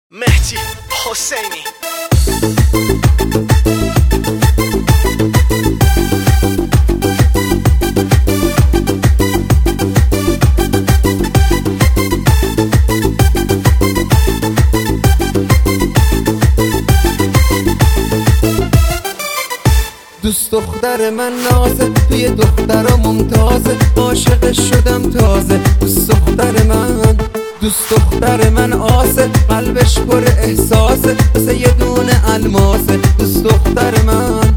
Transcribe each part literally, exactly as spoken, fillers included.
مهدی حسینی. دوست دختر من نازه، توی دخترا ممتازه، عاشقش شدم تازه. دوست دختر من دوست دختر من آسه، قلبش پر احساسه، مثل یه دونه الماسه. دوست دختر من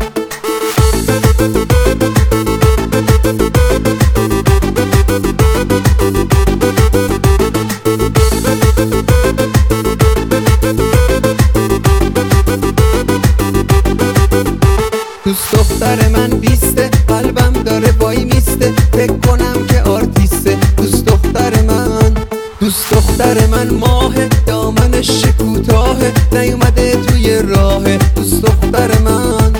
دوست دختر من بیسته، قلبم داره وای میسته، فکر کنم که آرتیسته. دوست دختر من دوست دختر من ماهه، دامنش کوتاهه، نیومده توی راهه. دوست دختر من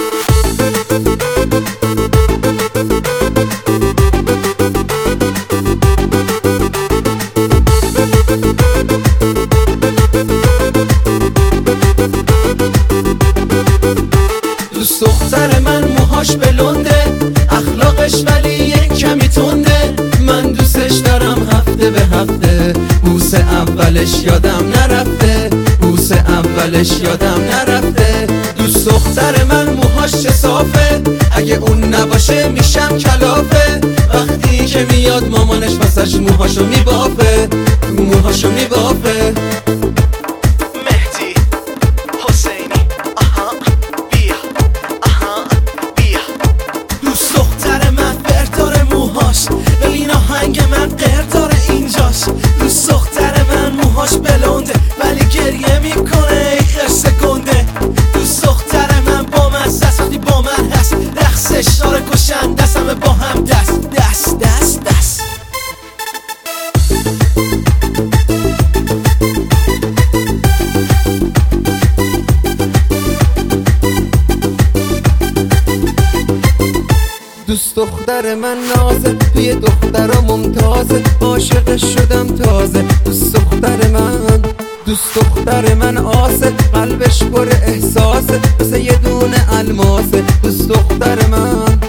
دوست دختر من موهاش بلنده، اخلاقش ولی یک کمی تنده. من دوستش دارم هفته به هفته، بوس اولش یادم نرفته، بوس اولش یادم نرفته. دوست دختر من موهاش چه صافه، اگه اون نباشه میشم کلافه. وقتی که میاد مامانش واسش موهاشو میبافه، موهاشو میبافه. من غیر داره اینجاش. دوست دختر من موهاش بلنده ولی گریه میکنه ای خرس گنده. دوست دختر من با من هست، وقتی با من هست رقصش داره کشن دست، همه با هم دست دست دست دست. دوست دختر من نازه، توی دخترا ممتازه، عاشقش شدم تازه. دوست دختر من دوست دختر من آسه، قلبش پر احساسه، مثل یه دونه الماسه. دوست دختر من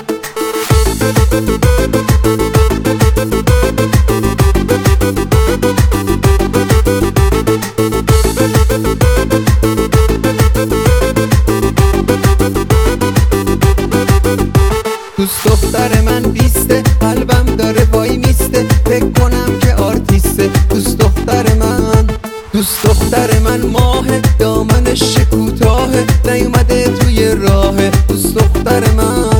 دوست دختر من بیسته، قلبم داره وای میسته، فکر کنم که آرتیسته. دوست دختر من دوست دختر من ماهه، دامنش کوتاهه، نیومده توی راهه. دوست دختر من